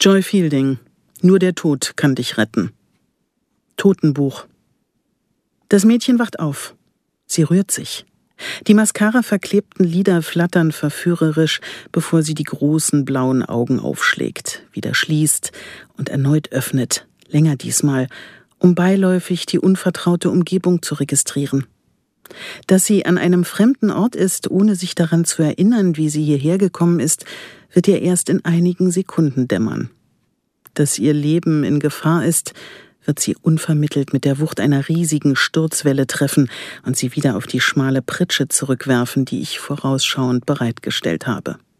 Joy Fielding. Nur der Tod kann dich retten. Totenbuch. Das Mädchen wacht auf. Sie rührt sich. Die Mascara-verklebten Lider flattern verführerisch, bevor sie die großen blauen Augen aufschlägt, wieder schließt und erneut öffnet, länger diesmal, um beiläufig die unvertraute Umgebung zu registrieren. Dass sie an einem fremden Ort ist, ohne sich daran zu erinnern, wie sie hierher gekommen ist, wird ihr erst in einigen Sekunden dämmern. Dass ihr Leben in Gefahr ist, wird sie unvermittelt mit der Wucht einer riesigen Sturzwelle treffen und sie wieder auf die schmale Pritsche zurückwerfen, die ich vorausschauend bereitgestellt habe.